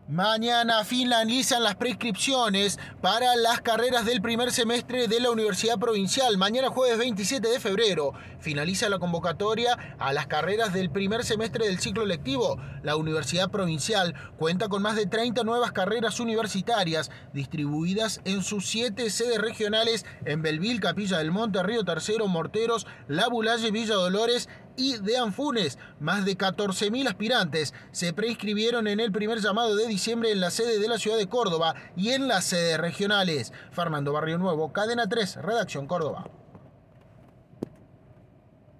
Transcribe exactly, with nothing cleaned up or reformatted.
Mañana finalizan las prescripciones para las carreras del primer semestre de la Universidad Provincial. Mañana jueves veintisiete de febrero finaliza la convocatoria a las carreras del primer semestre del ciclo lectivo. La Universidad Provincial cuenta con más de treinta nuevas carreras universitarias distribuidas en sus siete sedes regionales en Belville, Capilla del Monte, Río Tercero, Morteros, La Bulaye, Villa Dolores y de Anfunes. Más de catorce mil aspirantes se preinscribieron en el primer llamado de diciembre en la sede de la ciudad de Córdoba y en las sedes regionales. Fernando Barrio Nuevo, Cadena tres, Redacción Córdoba.